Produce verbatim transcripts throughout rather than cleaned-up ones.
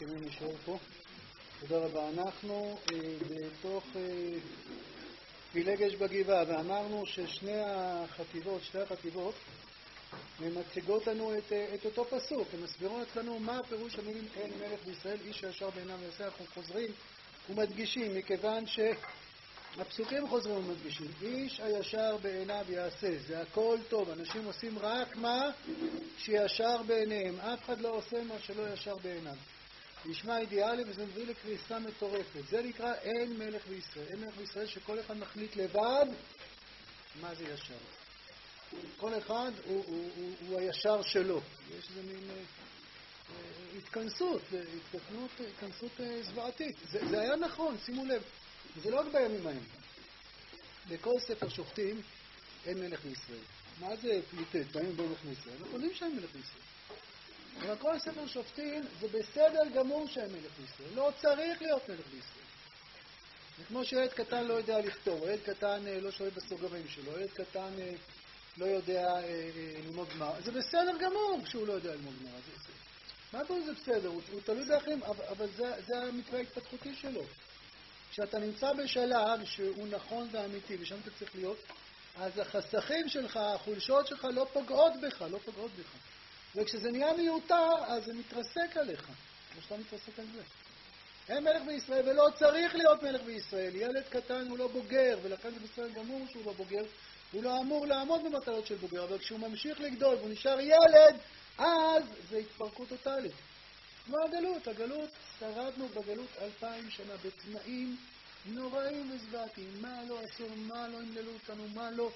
שומעים לשאול פה. תודה רבה. אנחנו אה, בתוך אה, פילגש בגבעה, ואמרנו ששני החטיבות, שתי החטיבות, מציגות לנו את, את אותו פסוק. הם מסבירות לנו מה פירוש המילים אין מלך בישראל, איש הישר בעיניו יעשה. אנחנו חוזרים ומדגישים, מכיוון שהפסוקים חוזרים ומדגישים. איש הישר בעיניו יעשה, זה הכל טוב. אנשים עושים רק מה שישר בעיניהם. אף אחד לא עושה מה שלא ישר בעיניו. נשמע אידיאלי וזה מביא לקריסה מטורפת. זה נקרא אין מלך בישראל. אין מלך בישראל שכל אחד מחליט לבד מה זה ישר. כל אחד הוא, הוא, הוא, הוא הישר שלו. יש איזה מין אה, אה, התכנסות, התכנסות, התכנסות אה, זוועתית. זה, זה היה נכון, שימו לב. זה לא רק בימים ההם. בכל ספר שופטים אין מלך בישראל. מה זה פליטט? באים במלך בישראל. אנחנו יודעים שאין מלך בישראל. אבל כל ספר שופטים זה בסדר גמור שאין מלך בישראל. לא צריך להיות מלך בישראל. זה כמו שילד קטן לא יודע לכתוב, ילד קטן לא שואל בסוגרים שלו, ילד קטן לא יודע ללמוד גמרא. זה בסדר גמור שהוא לא יודע ללמוד גמרא. מה פה זה בסדר? הוא, הוא תלוי באחרים, אבל, אבל זה, זה המקרה ההתפתחותי שלו. כשאתה נמצא בשלב שהוא נכון ואמיתי, ושם אתה צריך להיות, אז החסכים שלך, החולשות שלך לא פוגעות בך, לא פוגעות בך. וכשזה נהיה מיותר, אז זה מתרסק עליך. ושאתה מתרסק על זה. אין מלך בישראל, ולא צריך להיות מלך בישראל. ילד קטן הוא לא בוגר, ולכן זה בסדר גמור שהוא לא בוגר. הוא לא אמור לעמוד במטלות של בוגר, אבל כשהוא ממשיך לגדול והוא נשאר ילד, אז זה התפרקות טוטלית. כמו הגלות, הגלות, שרדנו בגלות אלפיים שנה בתנאים נוראים וזוועתיים. מה לא עשו, מה לא המללו אותנו, מה לא...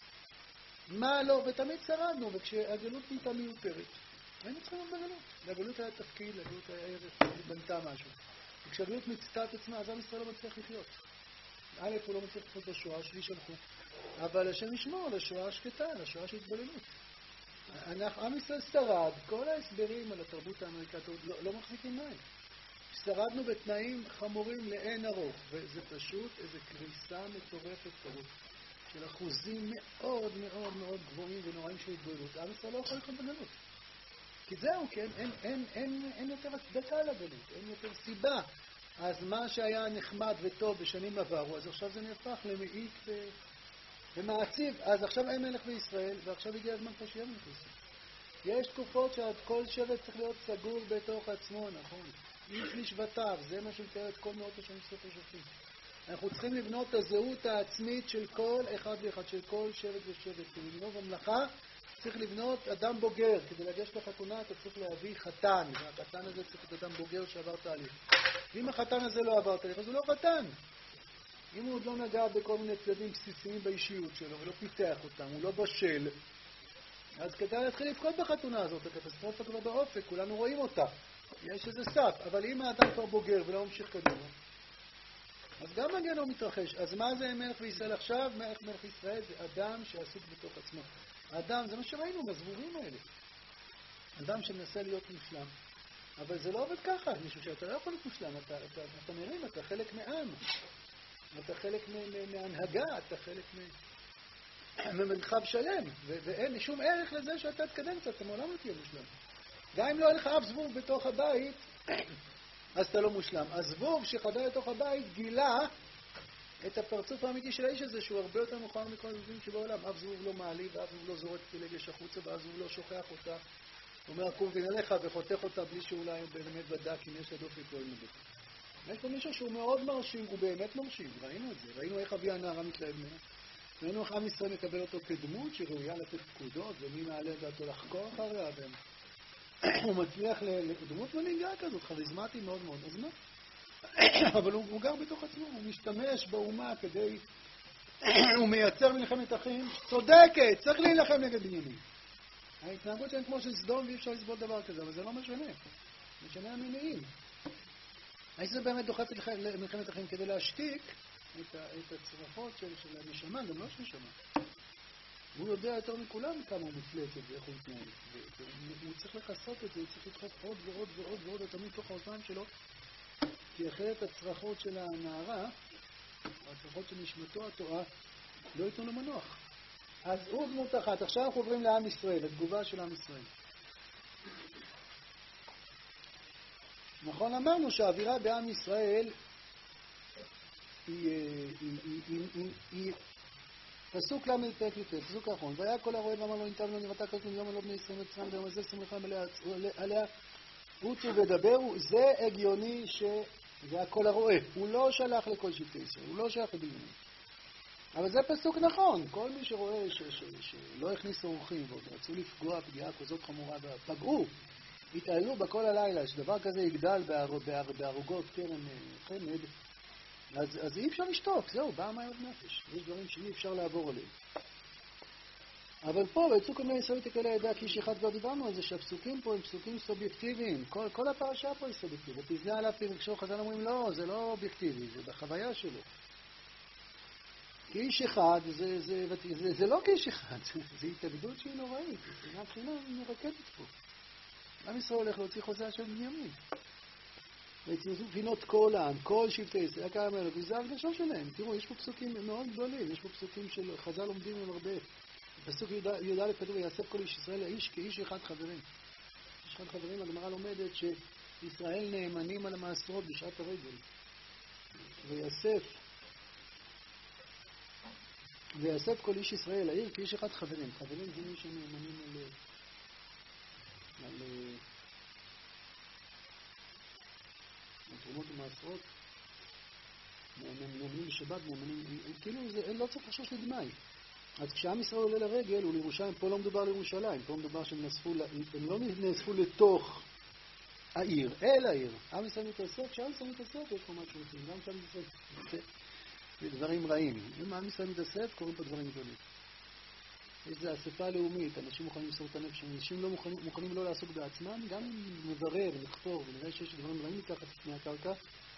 מה לא, ותמיד שרדנו, וכשהגלות נהייתה מיותרת, היינו צריכים להיות בגלות. לגלות היה תפקיד, לגלות היה ערך, בנתה משהו. וכשהגלות מצטה את עצמה, אז עם ישראל לא מצליח לחיות. א', הוא לא מצליח לחיות בשואה, שלי שלחו. אבל השם ישמור לשואה השקטה, לשואה של התבוללות. עם ישראל שרד, כל ההסברים על התרבות האמריקאית לא, לא מחזיקים מים. שרדנו בתנאים חמורים לאין ארוך, וזה פשוט איזו קריסה מטורפת כזאת. של אחוזים מאוד מאוד מאוד גבוהים ונוראים של התבוללות. עם ישראל לא יכול לחיות בגלות. כי זהו, כן, אין, אין, אין, אין יותר הצדקה לגלות, אין יותר סיבה. אז מה שהיה נחמד וטוב בשנים עברו, אז עכשיו זה נהפך למעיט ו... ומעציב. אז עכשיו אין מלך בישראל, ועכשיו הגיע הזמן פה שיהיה מלך בישראל. יש תקופות שכל שבט צריך להיות סגור בתוך עצמו, נכון? איש לשבטיו, זה מה שמתאר את כל מאות השנים ספר שופטים. אנחנו צריכים לבנות את הזהות העצמית של כל אחד ואחד, של כל שבט ושבט. כדי לבנות במלאכה, צריך לבנות אדם בוגר. כדי לגשת לחתונה, אתה צריך להביא חתן. והחתן הזה צריך להיות אדם בוגר שעבר תהליך. אם החתן הזה לא עבר תהליך, אז הוא לא חתן. אם הוא עוד לא נגע בכל מיני צדדים בסיסיים באישיות שלו, ולא פיתח אותם, הוא לא בשל, אז כדאי להתחיל לבכות בחתונה הזאת. הקטסטרופה כבר באופק, כולנו רואים אותה. יש איזה סף. אבל אם האדם כבר בוגר ולא ממשיך קדימה, אז גם מגיע לא מתרחש. אז מה זה מלך בישראל עכשיו? מלך מלך ישראל זה אדם שעסוק בתוך עצמו. האדם, זה מה שראינו בזבורים האלה. אדם שמנסה להיות מושלם. אבל זה לא עובד ככה, מישהו שאתה לא יכול להיות מושלם. אתה, אתה, אתה מרים, אתה חלק מעם. אתה חלק מהנהגה, אתה חלק ממרחב שלם. ו- ואין שום ערך לזה שאתה תקדם קצת, אתה מעולם לא תהיה מושלם. גם אם לא היה לך אף זבוב בתוך הבית, אז אתה לא מושלם. הזבוב שחדר לתוך הבית גילה את הפרצוף האמיתי של האיש הזה, שהוא הרבה יותר מוכר מכל הזבובים שבעולם. אף זבוב לא מעליב, ואף זבוב לא זורק פילגש החוצה, ואף זבוב לא שוכח אותה. הוא אומר, קום ונלך וחותך אותה בלי שאולי הוא באמת בדק אם יש לדופי כל נדוק. יש פה מישהו שהוא מאוד מרשים, הוא באמת מרשים. ראינו את זה. ראינו איך אבי הנערה מתלהב ממנו. ראינו איך עם ישראל מקבל אותו כדמות שראויה לתת פקודות, ומי מעלה דעתו לחקור אחריה, הוא מצליח לדמות מנהיגה כזאת, חריזמטי מאוד מאוד, אז מה? אבל הוא, הוא גר בתוך עצמו, הוא משתמש באומה כדי... הוא מייצר מלחמת אחים צודקת, צריך להילחם נגד בנימין. ההתנהגות שלהם כמו של סדום, ואי אפשר לסבול דבר כזה, אבל זה לא משנה. משנה המניעים. האיש זה באמת דוחף למלחמת אחים כדי להשתיק את, את הצרפות של, של הנשמה, גם לא של נשמה. הוא יודע יותר מכולם כמה הוא מפלצת ואיך הוא מתנהל. והוא צריך לחסות את זה, הוא צריך לדחוף עוד ועוד ועוד ועוד תמיד תוך האוזניים שלו, כי אחרת הצרחות של הנערה, הצרחות של נשמתו התורה, לא ייתנו לו מנוח. אז הוא דמות אחת. עכשיו אנחנו עוברים לעם ישראל, לתגובה של עם ישראל. נכון, אמרנו שהאווירה בעם ישראל היא, היא, היא, היא, היא, היא פסוק למד פרק י"ט, פסוק האחרון. והיה כל הרואה ואמר לו ניתן לו נראתה כזאת מיום הלא בני ישראל מצרים ביום הזה שמחה מלאה עליה רוצו ודברו. זה הגיוני שזה הכל הרואה. הוא לא שלח לכל שבטי ישראל, הוא לא שלח לבנימין. אבל זה פסוק נכון. כל מי שרואה ש, ש, ש, שלא הכניסו אורחים ועוד רצו לפגוע פגיעה כזאת חמורה ופגעו, התעלו בכל הלילה, שדבר כזה יגדל בהרוגות קרן חמד, אז, אז אי אפשר לשתוק, זהו, באה מהירות נפש. יש דברים שאי אפשר לעבור עליהם. אבל פה, ויצאו כל מיני ישראל תקלה ידע, כי איש אחד כבר דיברנו על זה, שהפסוקים פה הם פסוקים סובייקטיביים. כל, כל הפרשה פה היא סובייקטיבית. ותזנה עליו פרקשו, חז"ל אומרים, לא, זה לא אובייקטיבי, זה בחוויה שלו. כי איש אחד, זה, זה, זה, זה, זה לא כאיש אחד, זה, זה התאגדות שהיא נוראית. זה מבחינה מרקדת פה. עם ישראל הולך להוציא חוזה של בנימין. ויצאו פינות כל העם, כל שבטי ישראל, יקר המלך, וזה הרגשה שלהם. תראו, יש פה פסוקים מאוד גדולים, יש פה פסוקים של חז"ל לומדים עם הרבה. פסוק י"א כתוב, ויאסף כל איש ישראל האיש כאיש אחד חברים. איש אחד חברים, הגמרא לומדת שישראל נאמנים על המעשרות בשעת הרגל. ויאסף, ויאסף כל איש ישראל העיר כאיש אחד חברים. חברים זה מי שנאמנים על... על... תרומות ומעשרות, נאמנים בשבת, נאמנים, כאילו זה, לא צריך לחשוש לדמי. אז כשעם ישראל עולה לרגל, הוא לירושלים, פה לא מדובר לירושלים, פה מדובר שהם נאספו, הם לא נאספו לתוך העיר, אל העיר. עם ישראל מתאסף, כשעם ישראל מתאסף יש פה משהו אחר, גם כשעם ישראל מתאסף, זה דברים רעים. אם עם ישראל מתאסף, קוראים פה דברים גדולים. יש זה אספה לאומית, אנשים מוכנים למסור את הנפש, אנשים לא מוכנים, מוכנים לא לעסוק בעצמם, גם אם נברר, נחפור, ונראה שיש דברים רעים מתחת לפני הקרקע,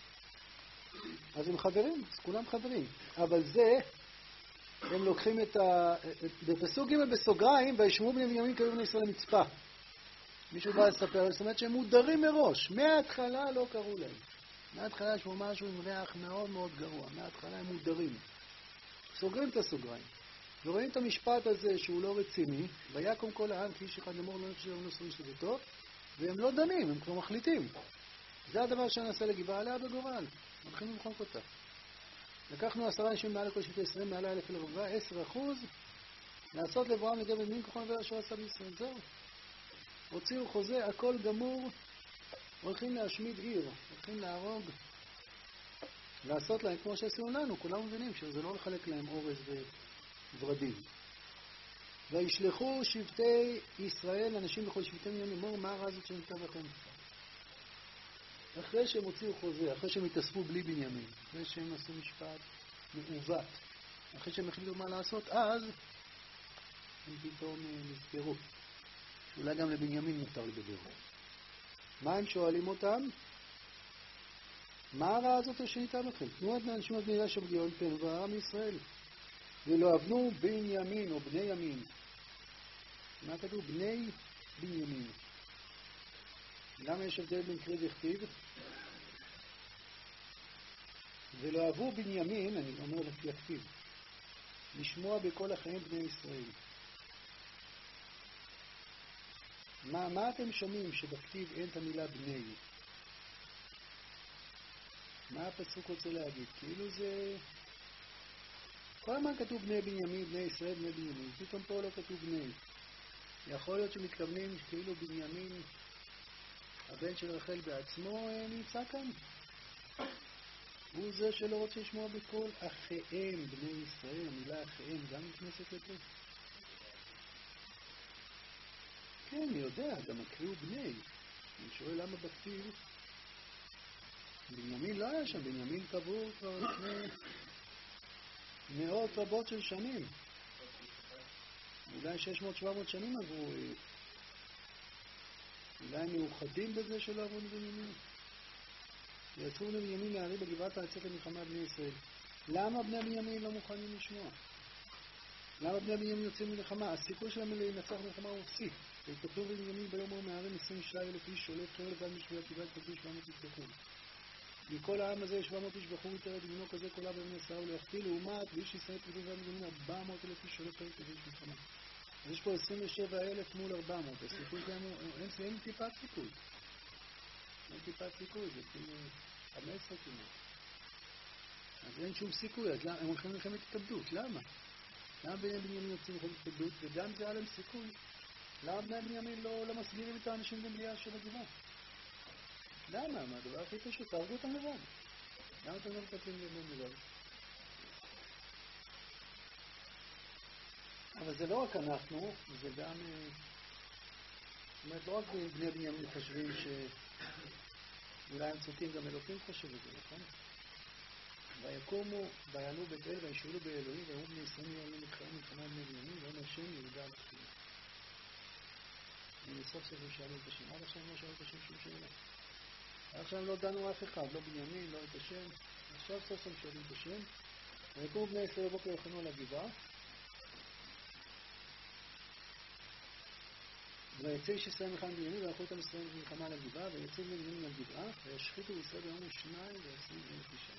אז הם חברים, אז כולם חברים. אבל זה, הם לוקחים את ה... בפסוק ג' בסוגריים, וישמעו בני בנימין קראו בני ישראל למצפה. מישהו בא לספר, זאת אומרת שהם מודרים מראש, מההתחלה לא קראו להם. מההתחלה יש פה משהו עם ריח מאוד מאוד גרוע, מההתחלה הם מודרים. סוגרים את הסוגריים. ורואים את המשפט הזה שהוא לא רציני, ויקום כל העם כאיש אחד לאמור לא נפשי ולא סורי שדתו, והם לא דנים, הם כבר מחליטים. זה הדבר שנעשה לגבעה עליה בגורל. מתחילים למחוק אותה. לקחנו עשרה אנשים מעל לכל שבטי ישראל, מעל אלף לרבע, עשר אחוז, לעשות לאברהם לגבי מין כוחו נבלה שהוא עשה בישראל. זהו. הוציאו חוזה, הכל גמור, הולכים להשמיד עיר, הולכים להרוג, לעשות להם כמו שעשינו לנו, כולם מבינים שזה לא לחלק להם אורז וורדים. וישלחו שבטי ישראל, אנשים בכל שבטי מיון אמור, מה הרע הזאת שנמצא בכם? אחרי שהם הוציאו חוזה, אחרי שהם התאספו בלי בנימין, אחרי שהם עשו משפט מעוות, אחרי שהם החליטו מה לעשות, אז הם פתאום נזכרו. אולי גם לבנימין מותר לדבר. מה הם שואלים אותם? מה הרע הזאת שנמצא בכם? תנו את האנשים את מילה של גאון פן ועם ישראל. ולא אבנו בנימין או בני ימין. מה כתוב? בני בנימין. למה יש הבדל בין קריא וכתיב? ולא אהבו בנימין, אני אומר לפי הכתיב, לשמוע בכל החיים בני ישראל. מה, מה אתם שומעים שבכתיב אין את המילה בני? מה הפסוק רוצה להגיד? כאילו זה... כל הזמן כתוב בני בנימין, בני ישראל, בני בנימין. פתאום פה לא כתוב בני. יכול להיות שמתכוונים כאילו בנימין, הבן של רחל בעצמו, נמצא כאן. הוא זה שלא רוצה לשמוע בכל אחיהם, בני ישראל. המילה אחיהם גם נכנסת לפה. כן, אני יודע, גם הקריאו בני. אני שואל למה בכתיב. בנימין לא היה שם, בנימין קבור כבר לפני מאות רבות של שנים. אולי שש מאות שבע מאות שנים עברו. אולי הם מאוחדים בזה שלא עברו לבנימין. יצאו לבנימין להערי בגבעת לצאת למלחמה בני ישראל. למה בני בנימין לא מוכנים לשמוע? למה בני בנימין יוצאים למלחמה? הסיכוי שלהם לנצח במלחמה הוא אפסי. וכתוב בנימין ביום הוא מהרים עשרים ושתיים אלף איש שולט חרב ועד משביעת טבעת כתוב שבע מאות איש בחור. מכל העם הזה שבע מאות איש בחור יתרד בנו כזה קולה בבני עשרה ולהכפיל לעומת ואיש ישראל כתוב ועד בנימין ארבע מאות אלף איש שולט חרב כתוב מלחמה. אז יש פה עשרים ושבע אלף מול ארבע מאות. הסיכוי שלהם אין טיפת סיכוי. אין טיפת סיכוי, זה כאילו חמש עשרה כמעט. אז אין שום סיכוי, אז הם הולכים למלחמת התאבדות, למה? למה בני בנימין יוצאים למלחמת התאבדות, וגם זה היה להם סיכוי? למה בני בנימין לא, לא מסגירים את האנשים במליאה של הגבעה? למה? מה הדבר הכי פשוט? תהרגו אותם לבד. למה אתם לא מטפלים לבן לבד? אבל זה לא רק אנחנו, זה גם... זאת אומרת, לא רק בני בנימין חושבים שאולי הם צודקים, גם אלוקים חושב את זה, נכון? ויקומו, ויעלו בית אל, וישאלו באלוהים, ואמרו בני ישראל יעלו לקרוא מלחמה בני בנימין, ואומר השם יהודה על תחילה. ומסוף סוף הם שאלו את השם. עד עכשיו לא שאלו את השם שום שאלה. עד עכשיו לא דנו אף אחד, לא בנימין, לא את השם. עכשיו סוף סוף שאלו את השם. ויקומו בני ישראל בבוקר ויחנו על הגבעה. ויצא איש ישראל מלחמה בנימין, והלכו את עם ישראל מלחמה על הגבעה, ויצאו בני בנימין על גבעה, וישחיתו ישראל ביום ושניים ועשרים אלף אישה.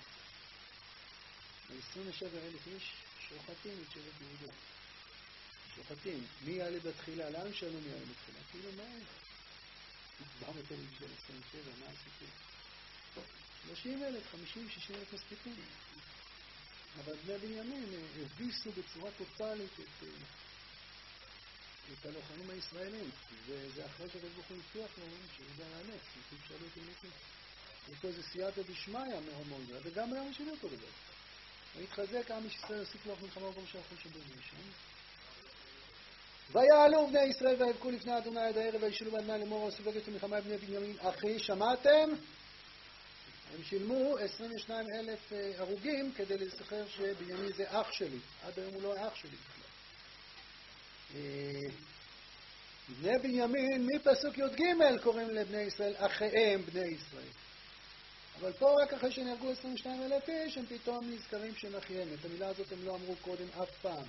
עשרים ושבע אלף איש שוחטים את שבט יהודה. שוחטים. מי יעלה בתחילה? לאן שאלו מי יעלה בתחילה? כאילו מה? ארבע מאות אלף של עשרים ושבע, מה הסיפור? שלושים אלף, חמישים, שישים אלף מספיקים. אבל בני בנימין הביסו בצורה טוטלית את, את הלוחמים הישראלים. וזה אחרי שהקדוש ברוך הוא הבטיח להם שיהודה יענה. אנשים שאלו אותי מי. יש פה איזה סייעתא דשמיא מאוד מאוד גדולה, וגם היום שלי אותו דבר. והתחזק עם ישראל, הוסיף לו מלחמה במקום שהלכו שבאים שם. ויעלו בני ישראל ויבכו לפני אדוני עד הערב, וישאלו באדוני לאמור ועשו בקש למלחמה בני בנימין. אחי, שמעתם? הם שילמו עשרים ושניים אלף הרוגים כדי לזכר שבנימין זה אח שלי. עד היום הוא לא אח שלי בכלל. בני בנימין, מפסוק י"ג קוראים לבני ישראל אחיהם בני ישראל. אבל פה רק אחרי שנהרגו עשרים ושניים אלף איש, הם פתאום נזכרים שהם אחיהם. את המילה הזאת הם לא אמרו קודם אף פעם.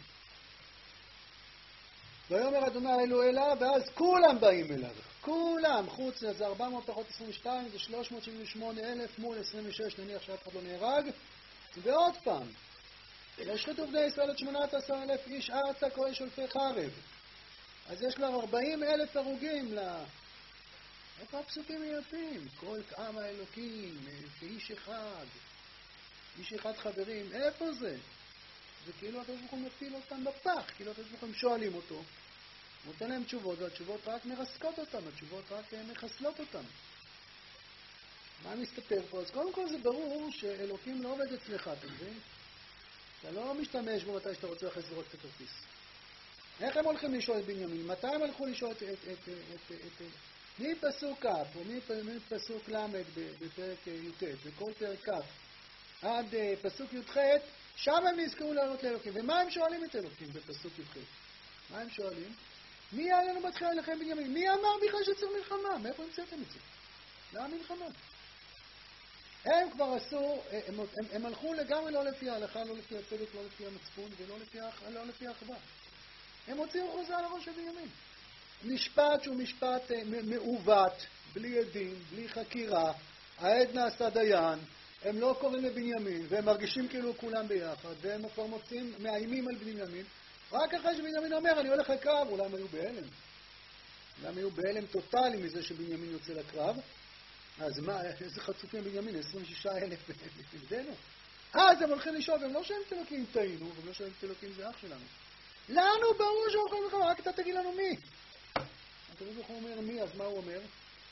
ויאמר אדוני אלו אליו, ואז כולם באים אליו. כולם, חוץ זה ארבע מאות פחות עשרים ושתיים, זה שלוש מאות שבעים ושמונה אלף מול עשרים ושש, נניח שאף אחד לא נהרג. ועוד פעם, וישחיתו בני ישראל את שמונה עשר אלף איש ארצה כל שולפי חרב. אז יש כבר ארבעים אלף הרוגים ל... איפה הפסוקים היפים? כל עם האלוקים, כאיש אחד, איש אחד חברים, איפה זה? זה כאילו הקדוש ברוך הוא מפיל אותם בפח, כאילו הקדוש ברוך הוא שואלים אותו, נותן להם תשובות, והתשובות רק מרסקות אותם, התשובות רק מחסלות אותם. מה מסתתר פה? אז קודם כל זה ברור שאלוקים לא עובד אצלך, אתה מבין? אתה לא משתמש בו מתי שאתה רוצה אחרי זרוק את הכרטיס. איך הם הולכים לשאול את בנימין? מתי הם הלכו לשאול את... את, את, את, את, את מפסוק כ' או מפסוק ל' בפרק י"ט, בכל פרק כ' עד פסוק י"ח, שם הם נזכרו לעלות לאלוקים. ומה הם שואלים את אלוקים בפסוק י"ח? מה הם שואלים? מי היה לנו בתחילה לכם בנימין? מי אמר בכלל שצריך מלחמה? מאיפה המצאתם את זה? למה מלחמה? הם כבר עשו, הם, הם, הם הלכו לגמרי לא לפי ההלכה, לא לפי הצדק, לא לפי המצפון ולא לפי, לא לפי האחווה. הם הוציאו חוזה על הראש של בנימין. משפט שהוא משפט מעוות, בלי עדים, בלי חקירה, העד נעשה דיין, הם לא קוראים לבנימין, והם מרגישים כאילו כולם ביחד, והם כבר מוצאים, מאיימים על בנימין, רק אחרי שבנימין אומר, אני הולך לקרב, אולי הם היו בהלם. אולי הם היו בהלם טוטלי מזה שבנימין יוצא לקרב, אז מה, איזה חצופים בנימין, עשרים ושישה אלף נגדנו. אז הם הולכים לשאול, והם לא שהם תלוקים טעינו, והם לא שהם תלוקים זה אח שלנו. לנו ברור שהולכים לקרב, רק אתה תגיד לנו מי. הקדוש ברוך הוא אומר מי, אז מה הוא אומר?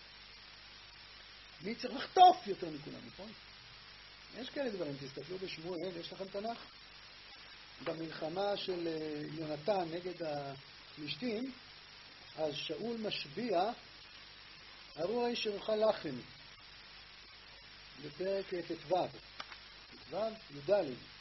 מי צריך לחטוף יותר מכולם, נכון? יש כאלה דברים, תסתכלו בשמואל, יש לכם תנ"ך? במלחמה של יונתן נגד הפלישתים, אז שאול משביע, ארור האיש יאכל לחם, בפרק ט"ו, ט"ו, י"ד.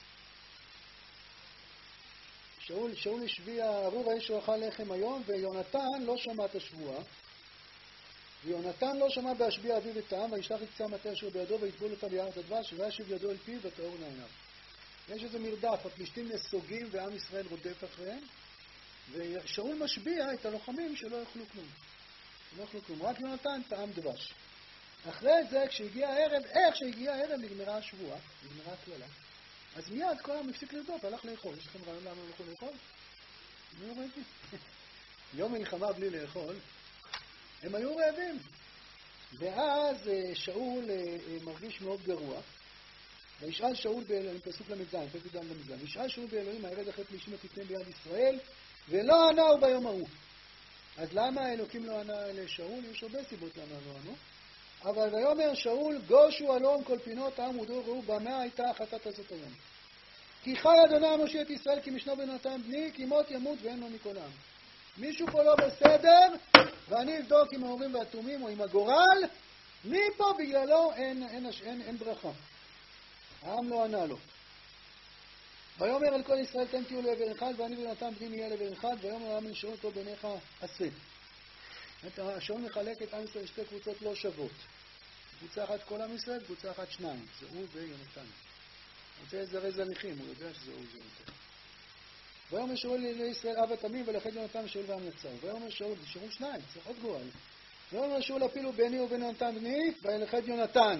שאול, שאול השביע, ארור האיש יאכל לחם היום, ויונתן לא שמע את השבועה, ויונתן לא שמע בהשביע אביו את העם, וישלח את קצה המטה אשר בידו, ויטבול אותה ביערת הדבש, וישב ידו אל פיו ותאורנה עיניו. יש איזה מרדף, הפלישתים נסוגים ועם ישראל רודף אחריהם, ושאול משביע את הלוחמים שלא יאכלו כלום. לא יאכלו כלום, רק יונתן טעם דבש. אחרי זה, כשהגיע הערב, איך שהגיע הערב נגמרה השבועה, נגמרה הכללה. אז מיד כל העם הפסיק לרדוף, הלך לאכול. יש לכם רעיון למה הם הלכו לאכול? לא ראיתי. יום מלחמה בלי לאכול, הם היו רעבים. ואז שאול מרגיש מאוד גרוע, וישאל שאול באלוהים, פסוק למ"ז, פסוק למ"ז, וישאל שאול באלוהים, הירד אחרי פלישתים ותיתן ביד ישראל, ולא ענהו ביום ההוא. אז למה האלוקים לא ענה לשאול? יש הרבה סיבות למה לא ענו. אבל ויאמר שאול, גושו אלון כל פינות העם ודור ראו, במה הייתה החטאת הזאת היום. כי חי אדוני המושיע את ישראל, כי משנו בנתן בני, כי מות ימות ואין לו מכל העם. מישהו פה לא בסדר, ואני אבדוק עם ההורים והתומים או עם הגורל, מי פה בגללו אין, אין, אין, אין ברכה. העם לא ענה לו. ויאמר אל כל ישראל, תן תהיו לעבר אחד, ואני ונתן בני נהיה לעבר אחד, ויאמר העם אל שאול, טוב בעיניך עשה. שאול מחלק את עם ישראל לשתי קבוצות לא שוות. קבוצה אחת כל עם ישראל, קבוצה אחת שניים, זה הוא ויונתן. הוא רוצה לזרז הליכים, הוא יודע שזה הוא ויונתן. ויאמר שאול לישראל אב התמים, ולכד יונתן ושאול ועם יצאו. ויאמר שאול, זה שאול שניים, צריך עוד גורל. ויאמר שאול הפילו ביני ובין יונתן בני, ולכד יונתן.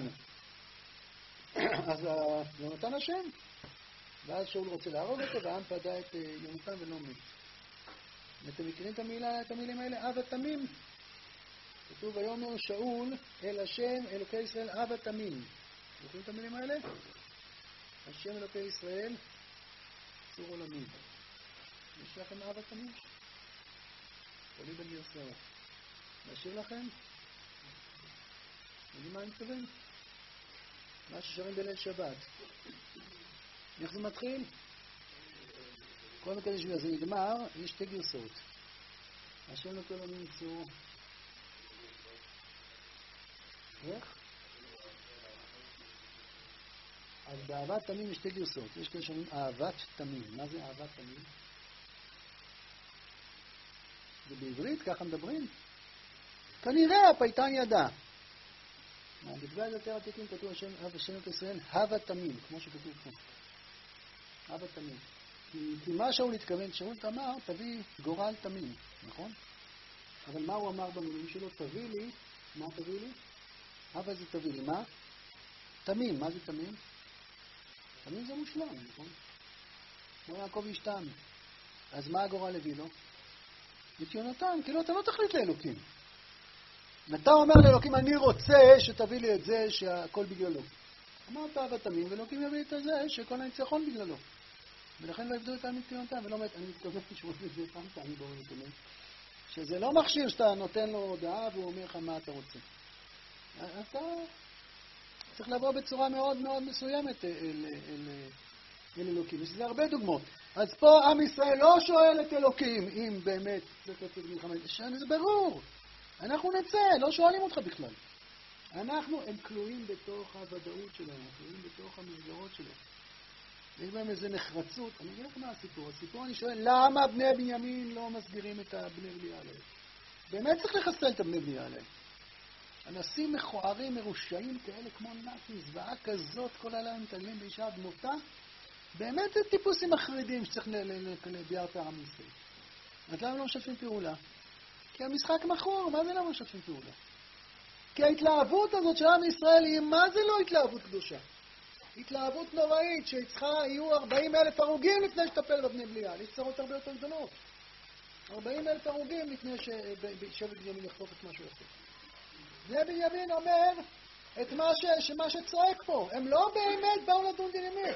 אז יונתן השם. ואז שאול רוצה להרוג אותו, והעם פדה את יונתן ולא מת. אתם מכירים את המילה, את המילים האלה? אב התמים. כתוב ויאמר שאול אל השם אלוקי ישראל אב התמים. מכירים את המילים האלה? השם אלוקי ישראל צור עולמי. יש לכם אב התמים? עולי בן גרסאו. להשאיר לכם? יודעים מה אני מתכוון? מה ששרים בליל שבת. איך זה מתחיל? קודם כל זה נגמר, יש שתי גרסאות. השם אלוקי עולמי צור. איך? אז באהבת תמים יש שתי גרסאות. יש כאלה שאומרים אהבת תמים. מה זה אהבת תמים? זה בעברית, ככה מדברים? כנראה הפייטן ידע. בדברי היותר עתיקים כתוב השם אלוקי ישראל הווה תמים, כמו שכתוב פה. הווה תמים. כי, כי מה שאול התכוון, שאול אמר, תביא גורל תמים, נכון? אבל מה הוא אמר במילים שלו? תביא לי, מה תביא לי? הווה זה תביא לי, מה? תמים, מה זה תמים? תמים זה מושלם, נכון? כמו יעקב ישתם. אז מה הגורל הביא לו? את יונתן, כאילו אתה לא תחליט לאלוקים. אתה אומר לאלוקים, אני רוצה שתביא לי את זה שהכל בגללו. אמרת אהבה תמים, ואלוקים יביא את זה שכל הניצחון בגללו. ולכן לא יבדו את העם את יונתן, ולא מת, אני מתכוון לשמוע את זה פעם פעמים בואו נתכוון. שזה לא מכשיר שאתה נותן לו הודעה והוא אומר לך מה אתה רוצה. אתה צריך לבוא בצורה מאוד מאוד מסוימת אל, אל, אל, אל אלוקים. יש לזה הרבה דוגמאות. אז פה עם ישראל לא שואל את אלוקים אם באמת צריך לצאת מלחמה. זה ברור. אנחנו נצא, לא שואלים אותך בכלל. אנחנו, הם כלואים בתוך הוודאות שלהם, כלואים בתוך המסגרות שלהם. יש בהם איזו נחרצות. אני אגיד לך מה הסיפור. הסיפור אני שואל, למה בני בנימין לא מסגירים את הבני בנייה עליהם? באמת צריך לחסל את הבני בנייה עליהם. אנשים מכוערים, מרושעים כאלה, כמו נאצים, זוועה כזאת, כל הלילה מתעללים באישה עד מותה, באמת זה טיפוסים מחרידים שצריך לביאר את העם ישראל. אז למה לא משתפים פעולה? כי המשחק מכור, מה זה לא משתפים פעולה? כי ההתלהבות הזאת של עם ישראל היא, מה זה לא התלהבות קדושה? התלהבות נוראית שצריכה יהיו ארבעים אלף הרוגים לפני שתטפל בבני בליעל. יש צרות הרבה יותר גדולות. ארבעים אלף הרוגים לפני ששבט בנימין יחטוף את מה שהוא יחטוף. בני בנימין אומר את מה, ש... שמה שצועק פה. הם לא באמת באו לדון דין.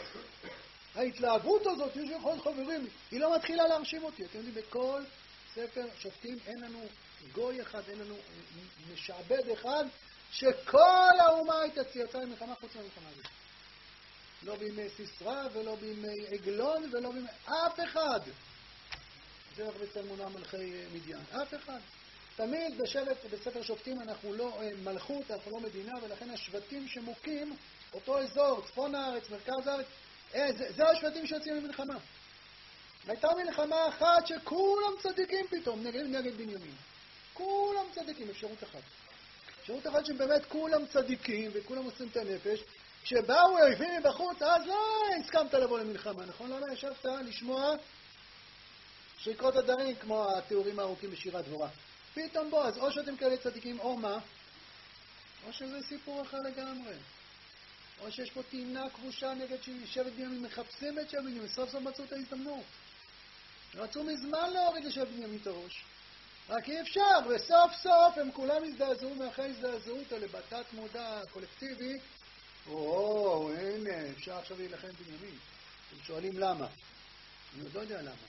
ההתלהבות הזאת, יש יכול חברים, היא לא מתחילה להרשים אותי. אתם יודעים, בכל ספר שופטים אין לנו גוי אחד, אין לנו משעבד אחד, שכל האומה הייתה יצאה למלחמה חוץ מהמלחמה הזאת. לא בימי סיסרא ולא בימי עגלון ולא בימי אף אחד. זה רק בצלמונה מלכי מדיין. אף אחד. תמיד בשבט, בספר שופטים אנחנו לא מלכות, אנחנו לא מדינה, ולכן השבטים שמוקים, אותו אזור, צפון הארץ, מרכז הארץ, זה, זה השבטים שיוצאים למלחמה. והייתה מלחמה אחת שכולם צדיקים פתאום, נגד, נגד בנימין. כולם צדיקים, אפשרות אחת. אפשרות אחת שבאמת כולם צדיקים וכולם עושים את הנפש. כשבאו אויבים מבחוץ, אז לא הסכמת לבוא למלחמה, נכון? למה ישבת לשמוע שריקות הדרים כמו התיאורים הארוכים בשירת דבורה. פתאום בוא, אז או שאתם כאלה צדיקים או מה, או שזה סיפור אחר לגמרי. או שיש פה טעינה כבושה נגד שבט בנימין, מחפשים את שבט בנימין, סוף סוף מצאו את ההזדמנות. רצו מזמן להוריד לשבט בנימין את הראש. רק אי אפשר, וסוף סוף הם כולם הזדעזעו מאחרי הזדעזעות האלה, בתת מודע קולקטיבי. או, הנה, אפשר עכשיו להילחם בנימין. הם שואלים למה. אני עוד לא יודע למה.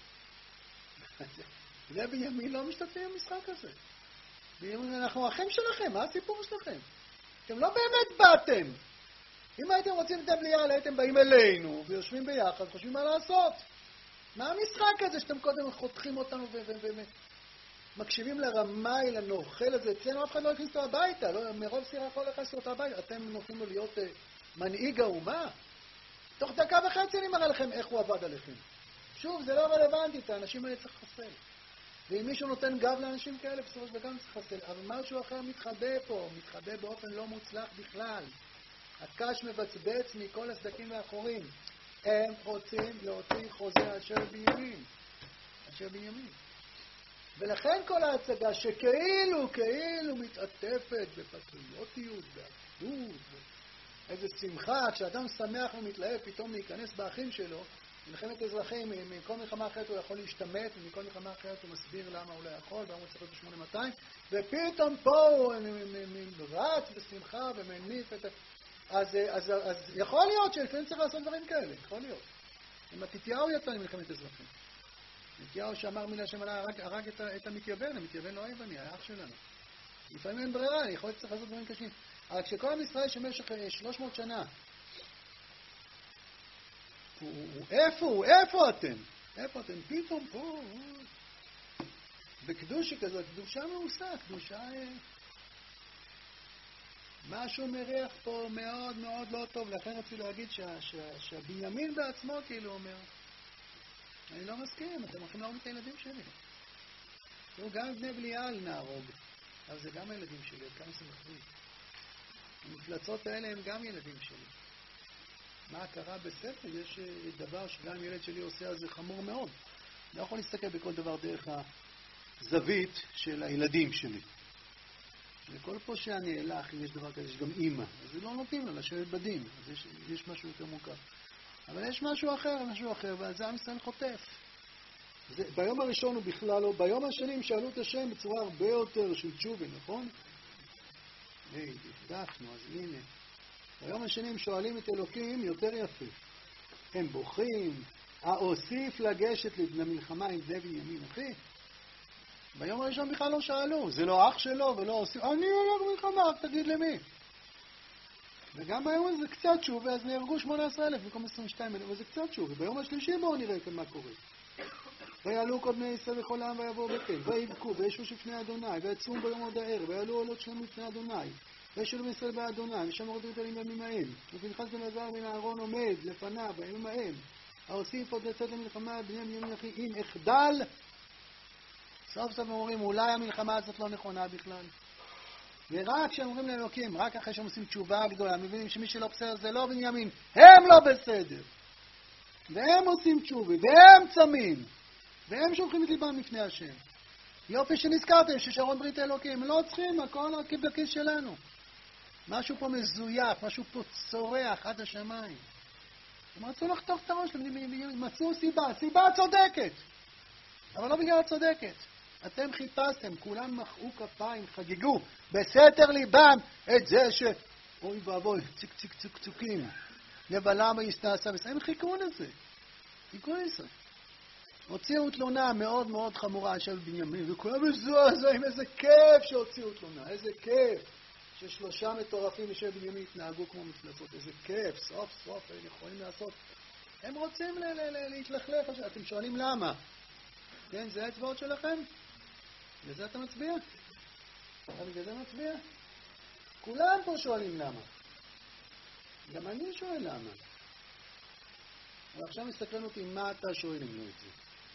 זה בנימין לא משתתפים במשחק הזה. בנימין, אנחנו אחים שלכם, מה הסיפור שלכם? אתם לא באמת באתם. אם הייתם רוצים את הבליעל, הייתם באים אלינו, ויושבים ביחד, חושבים מה לעשות. מה המשחק הזה שאתם קודם חותכים אותנו ומקשיבים לרמאי, לנוכל הזה? אצלנו אף אחד לא הכניס אותו הביתה, לא, מרוב סירה יכול להכניס אותו הביתה. אתם נותנים לו להיות uh, מנהיג האומה? תוך דקה וחצי אני מראה לכם איך הוא עבד עליכם. שוב, זה לא רלוונטי, את האנשים האלה צריך לחסל. ואם מישהו נותן גב לאנשים כאלה, בסופו של דבר צריך לחסל. אבל משהו אחר מתחבא פה, מתחבא באופן לא מוצלח בכלל. הקש מבצבץ מכל הסדקים והאחורים. הם רוצים להוציא חוזה אשר בנימין. אשר בנימין. ולכן כל ההצגה שכאילו, כאילו מתעטפת בפטריוטיות, באחדות, איזו שמחה, כשאדם שמח ומתלהב פתאום להיכנס באחים שלו, מלחמת אזרחים, מכל מלחמה אחרת הוא יכול להשתמט, ומכל מלחמה אחרת הוא מסביר למה הוא לא יכול, למה הוא צריך להיות ב-שמונה מאתיים, ופתאום פה הוא רץ בשמחה ומניף את... אז, אז, אז יכול להיות שלפעמים צריך לעשות דברים כאלה, יכול להיות. אם מתתיהו יצא למלחמת אזרחים. מתתיהו שאמר מילה שמלה הרג, הרג את, את המתייוון, המתייוון לא היווני, האח שלנו. לפעמים אין ברירה, יכול להיות שצריך לעשות דברים קשים. אבל כשכל עם ישראל שמשך שלוש מאות שנה, הוא, הוא, איפה הוא? איפה אתם? איפה אתם? פתאום פה, בקדושה כזאת, קדושה מעושה, קדושה... משהו מריח פה מאוד מאוד לא טוב, לכן רציתי להגיד שה, שה, שהבנימין בעצמו כאילו אומר, אני לא מסכים, אתם הולכים להרוג את הילדים שלי. תראו, גם בני בליעל נהרוג, אבל זה גם הילדים שלי, כמה זה מחריד. המפלצות האלה הם גם ילדים שלי. מה קרה בספר? יש דבר שגם ילד שלי עושה, אז זה חמור מאוד. לא יכול להסתכל בכל דבר דרך הזווית של הילדים שלי. וכל פה שאני אלך, אם יש דבר כזה, יש גם אימא. אז לא נותנים לה לשבת בדין. אז יש, יש משהו יותר מורכב. אבל יש משהו אחר, משהו אחר, ועל זה עם ישראל חוטף. זה, ביום הראשון הוא בכלל לא, ביום השני הם שאלו את השם בצורה הרבה יותר של תשובה, נכון? היי, דפדפנו, אז הנה. ביום השני הם שואלים את אלוקים יותר יפה. הם בוכים, האוסיף לגשת למלחמה עם זה בנימין, אחי. ביום הראשון בכלל לא שאלו, זה לא אח שלו ולא אוסיף, אני הולך מלחמה, תגיד למי. וגם ביום הזה קצת שוב, אז נהרגו שמונה עשרה אלף במקום עשרים ושתיים אלף, וזה קצת שוב. וביום השלישי בואו נראה כאן מה קורה. ויעלו כל בני ישראל וכל העם ויבואו בית, ויבכו, וישבו לפני אדוני, ויצום ביום עוד הערב, ויעלו עולות שלם לפני אדוני, וישבו ישראל באדוני, ושם הורדו את הלים בימים ההם. ופנחס בן אלעזר בן אהרון עומד לפניו בימים ההם. האוסיף עוד לצאת למלחמה בני בנימין אחי, אם אחדל. סוף סוף אומרים, אולי המלחמה הזאת לא נכונה בכלל. ורק כשהם אומרים לאלוקים, רק אחרי שהם עושים תשובה גדולה, מבינים שמי שלא בסדר זה לא בנימין, הם לא בסדר. והם עושים תשובה, והם צמים, והם שולחים את ליבם לפני השם. יופי שנזכרתם ששרון ברית אלוקים, לא צריכים, הכל רק בכיס שלנו. משהו פה מזויף, משהו פה צורח עד השמיים. הם רצו לחתוך את הראש, מצאו סיבה, סיבה צודקת. אבל לא בגלל הצודקת. אתם חיפשתם, כולם מחאו כפיים, חגיגו בסתר ליבם את זה ש... אוי ואבוי, ציק ציק ציק צוקים. לבלמה יסתעשה, הם חיכו לזה. חיכו לזה. הוציאו תלונה מאוד מאוד חמורה של בנימין, וכולם מזועזעים, איזה כיף שהוציאו תלונה, איזה כיף. ששלושה מטורפים משל בנימין התנהגו כמו מפלצות, איזה כיף, סוף סוף הם יכולים לעשות. הם רוצים ל- ל- ל- להתלכלך, אתם שואלים למה? כן, זה האצבעות שלכם? לזה אתה מצביע? אתה בגלל זה מצביע? כולם פה שואלים למה. גם אני שואל למה. אבל עכשיו מסתכלנו אותי מה אתה שואל לנו את זה.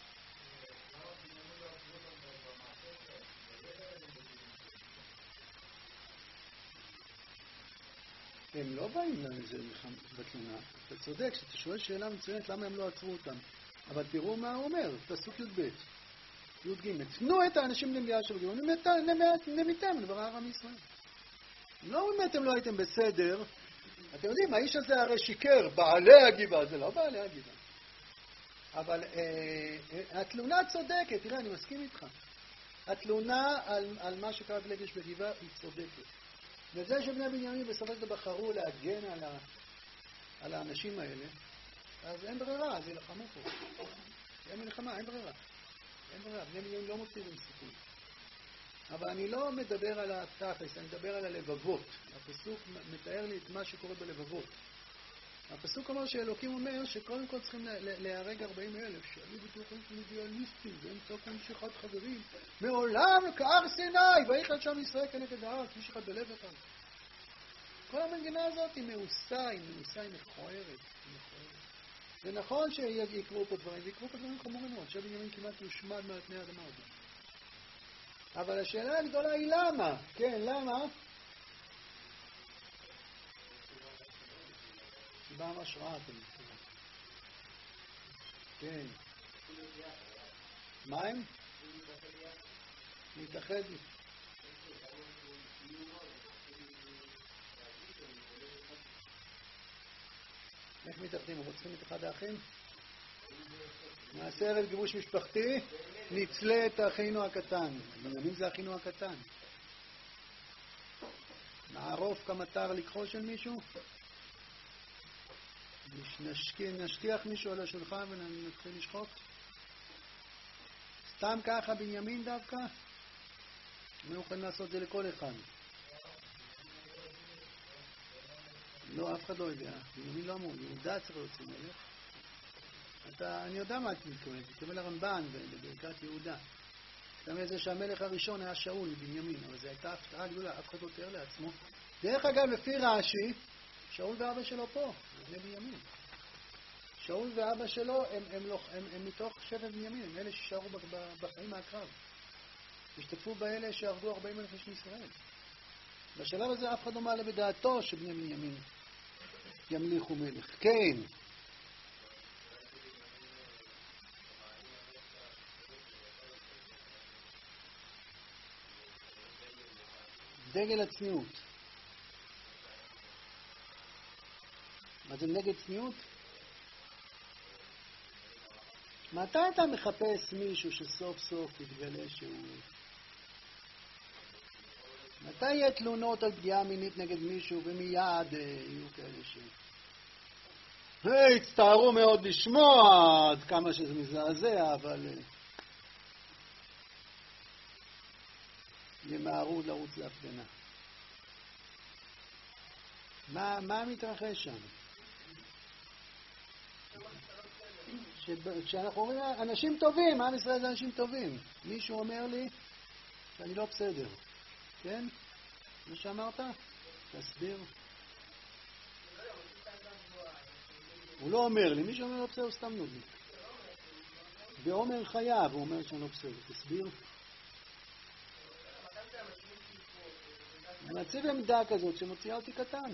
הם לא באים לזה בתלונה. אתה צודק, שאתה שואל שאלה מצוינת למה הם לא עצרו אותם. אבל תראו מה הוא אומר, פסוק י"ב. י"ג. תנו את האנשים למליאה של גאון, נמיתם לברר עם ישראל. לא באמת הם לא הייתם בסדר. אתם יודעים, האיש הזה הרי שיקר, בעלי הגבעה, זה לא בעלי הגבעה. אבל אה, התלונה צודקת, תראה, אני מסכים איתך. התלונה על, על מה שקרה פילגש בגבעה היא צודקת. וזה שבני בנימין בסופו של דבר בחרו להגן על, ה, על האנשים האלה, אז אין ברירה, אז ילחמו פה. אין מלחמה, אין ברירה. אין ברירה, בני בנימין לא מוצאים סיכוי. אבל אני לא מדבר על התכלס, אני מדבר על הלבבות. הפסוק מתאר לי את מה שקורה בלבבות. הפסוק אומר שאלוקים אומר שקודם כל צריכים להיהרג ארבעים אלף, שהיו בטוחים של אידיאליסטים, והם צועקו משיכת חברים, מעולם כהר סיני, ויחד שם ישראל כנגד הארץ, משיכת בלב אחד. כל המנגינה הזאת היא מאוסה, היא מאוסה, היא מכוערת. זה נכון שיקרו פה דברים, ויקרו פה דברים חמורים מאוד, שבנימין כמעט יושמד מעל פני האדמה הזאת. אבל השאלה הגדולה היא למה? כן, למה? סיבה ממש רעה, אתם מתחילים. כן. מה הם? להתאחד. איך מתאחדים? רוצים את אחד האחים? נעשה ערב גיבוש משפחתי, נצלה את אחינו הקטן. בנימין זה אחינו הקטן. נערוף כמטר לקחו של מישהו? נשכיח, נשכיח מישהו על השולחן ונתחיל לשחוק? סתם ככה בנימין דווקא? אנחנו יכולים לעשות את זה לכל אחד. לא, אף אחד לא יודע. בנימין לא אמור, יהודה צריך להוציא מלך. אתה, אני יודע מה אתה מתכוון, אתה מתכוון לרמב"ן בברכת יהודה. אתה אומר זה שהמלך הראשון היה שאול בנימין, אבל זו הייתה הפתעה גדולה, אף אחד לא תאר לעצמו. דרך אגב, לפי רש"י, שאול ואבא שלו פה, בני בנימין. שאול ואבא שלו הם, הם, הם, הם, הם מתוך שבט בנימין, הם אלה ששארו בחיים מהקרב. השתתפו באלה שהרגו ארבעים אלף איש מישראל. בשלב הזה אף אחד לא מעלה בדעתו שבני בנימין ימליכו מלך. כן. דגל הצניעות. מה זה נגד צניעות? מתי אתה מחפש מישהו שסוף סוף יתגלה שהוא... מתי יהיה תלונות על פגיעה מינית נגד מישהו ומיד יהיו כאלה ש... היי, הצטערו מאוד לשמוע עד כמה שזה מזעזע, אבל... ימהרו לרוץ להפגנה. מה, מה מתרחש שם? כשאנחנו אומרים, אנשים טובים, עם ישראל זה אנשים טובים. מישהו אומר לי שאני לא בסדר. כן? מה שאמרת? תסביר. הוא לא אומר לי, מישהו אומר לא בסדר, סתם נודניק. בעומר חייו הוא אומר שאני לא בסדר. תסביר. אני מציב עמדה כזאת שמוציאה אותי קטן.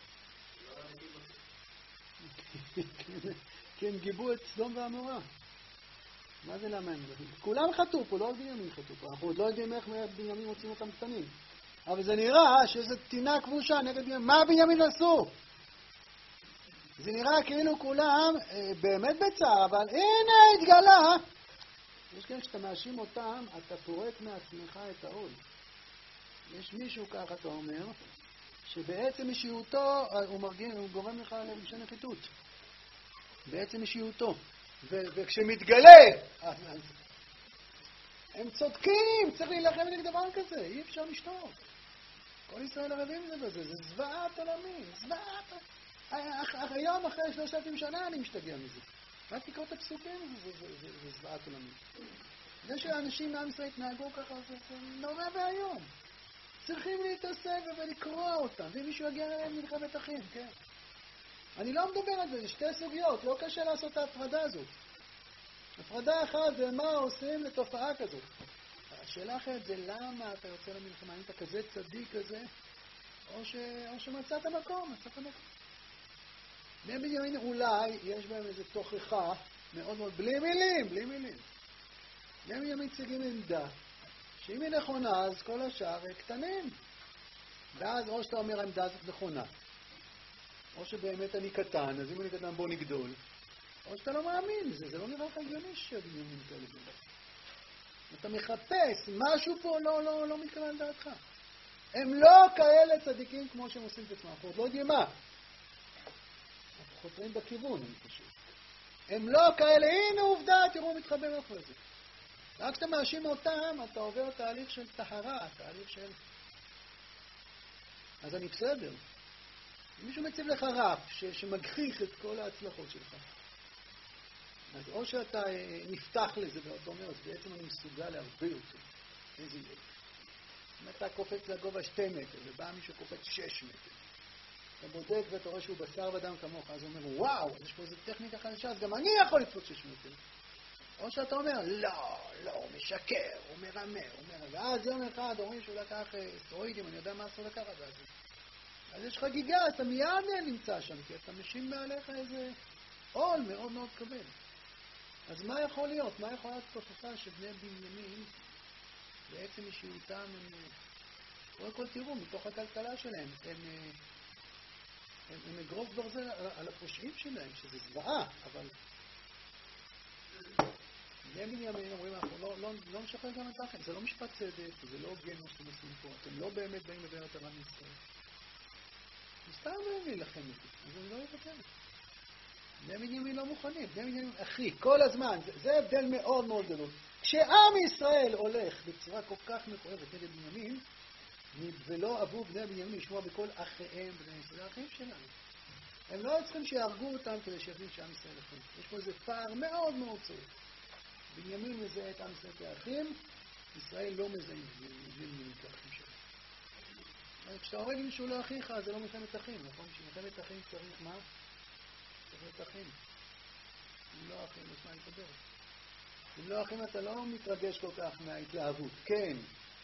כי הם גיבו את סדום ועמורה. מה זה למה הם? כולם חטאו פה, לא רק בנימין חטאו פה. אנחנו עוד לא יודעים איך בנימין מוצאים אותם קטנים. אבל זה נראה שזה טינה כבושה נגד בנימין. מה בנימין עשו? זה נראה כאילו כולם באמת בצער, אבל הנה התגלה. יש כאלה שאתה מאשים אותם, אתה פורק מעצמך את העול. יש מישהו, כך אתה אומר, שבעצם אישיותו, הוא, מרגיש, הוא גורם לך לרגשי נחיתות. בעצם אישיותו. ו- וכשמתגלה, אז, אז, הם צודקים, צריך להילחם נגד דבר כזה, אי אפשר לשתוק. כל ישראל ערבים זה בזה, זה זוועת עולמי, זוועת... היום אחרי שלושת אלפים שנה אני משתגע מזה. רק תקרוא את הפסוקים, זה, זה, זה, זה זוועת עולמי. זה שאנשים מעם ישראל התנהגו ככה, זה, זה נורא והיום. צריכים להתעסק ולקרוא אותם, ואם מישהו יגיע להם מלחמת אחים, כן? אני לא מדבר על זה, זה שתי סוגיות, לא קשה לעשות את ההפרדה הזאת. הפרדה אחת זה מה עושים לתופעה כזאת. השאלה אחרת זה למה אתה יוצא למלחמה, אם אתה כזה צדיק כזה, או, ש... או שמצאת מקום, מצאת מקום. בני בנימין אולי יש בהם איזו תוכחה מאוד מאוד, בלי מילים, בלי מילים. בני בנימין מציגים עמדה, שאם היא נכונה, אז כל השאר קטנים. ואז או שאתה אומר העמדה הזאת נכונה, או שבאמת אני קטן, אז אם אני קטן בוא נגדול, או שאתה לא מאמין, זה, זה לא נראה לך הגיוני שבנימין כאלה. אתה מחפש, משהו פה לא, לא, לא מתקבל על דעתך. הם לא כאלה צדיקים כמו שהם עושים את עצמם, אנחנו עוד לא יודעים מה. אנחנו חותרים בכיוון, אני חושב. הם לא כאלה, הנה עובדה, תראו מתחבא מאחורי זה. רק כשאתה מאשים אותם, אתה עובר תהליך של טהרה, תהליך של... אז אני בסדר. מישהו מציב לך רף ש... שמגחיך את כל ההצלחות שלך. אז או שאתה נפתח לזה ואתה אומר, אז בעצם אני מסוגל להרבה יותר. איזה יופי. אם אתה קופץ לגובה שתי מטר, ובא מישהו קופץ שש מטר, אתה בודק ואתה רואה שהוא בשר ודם כמוך, אז הוא אומר, וואו, יש פה איזו טכניקה חדשה, אז גם אני יכול לקפוץ שש מטר. או שאתה אומר, לא, לא, הוא משקר, הוא מרמה, הוא מרמה. ואז יום אחד אומרים שהוא לקח סטרואידים, אני יודע מה אסור לקחת ואז. אז יש חגיגה, אז אתה מיד נמצא שם, כי אתה משים מעליך איזה עול מאוד מאוד כבד. אז מה יכול להיות? מה יכול להיות תופעה שבני בנימין, בעצם אישיותם הם... קודם כל תראו, מתוך הכלכלה שלהם, הם... הם, הם אגרוף ברזל על, על הפושעים שלהם, שזה זוועה, אבל... בני בנימין אומרים, אנחנו לא, לא, לא נשחרר גם את לכם, זה לא משפט צדק, זה לא הוגן מה שאתם עושים פה, אתם לא באמת באים לבאר את הרב מישראל. מסתם לא מביא לכם את זה, אז אני לא אבטל. בני בנימין לא מוכנים, בני בנימין, אחי, כל הזמן, זה, זה הבדל מאוד מאוד גדול. כשעם ישראל הולך בצורה כל כך מכוערת נגד בנימין, ולא עבור בני בנימין לשמוע בכל אחיהם, בני ישראל, זה האחים שלנו. הם לא צריכים שיהרגו אותם כדי שיבינו שעם ישראל אחים. יש פה איזה פער מאוד מאוד צורך. בנימין מזהה את עם ישראל כאחים, ישראל לא מזהים בנימין כאחים שלהם. כשאתה הורג מישהו לא אחיך, זה לא מלחמת אחים, נכון? כשמלחמת אחים צריך מה? צריך להיות אחים. אם לא אחים, יש מה לדבר. אם לא אחים, אתה לא מתרגש כל כך מההתלהבות. כן.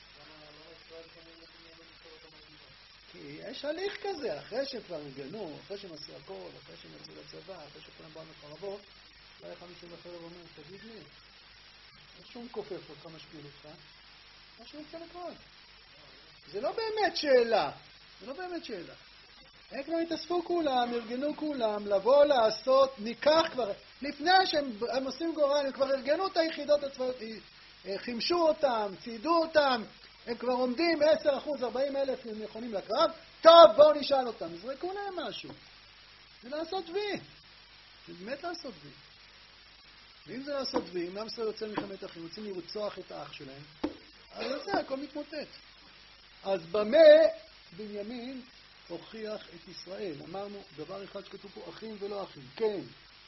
כי יש הליך כזה, אחרי שהם כבר הגנו, אחרי שהם עשו הכל, אחרי שהם יצאו לצבא, אחרי שכולם באו מחרבות, אחרי חמישים אחר ואומר, תגיד לי, יש שום כופף אותך, משפיל אותך, מה שרוצה לקרוא. זה לא באמת שאלה, זה לא באמת שאלה. הם כבר התאספו כולם, ארגנו כולם, לבוא לעשות, ניקח כבר, לפני שהם עושים גורל, הם כבר ארגנו את היחידות הצבאיות, חימשו אותם, ציידו אותם, הם כבר עומדים עשרה אחוז, ארבעים אלף נכונים לקרב, טוב, בואו נשאל אותם, זרקו להם משהו. זה לעשות וי. זה באמת לעשות וי. ואם זה לעשות וי, אם למה ישראל יוצא מלחמת אחים, רוצים לרצוח את האח שלהם, אז זה הכל מתמוטט. אז במה בנימין הוכיח את ישראל? אמרנו דבר אחד שכתוב פה, אחים ולא אחים. כן.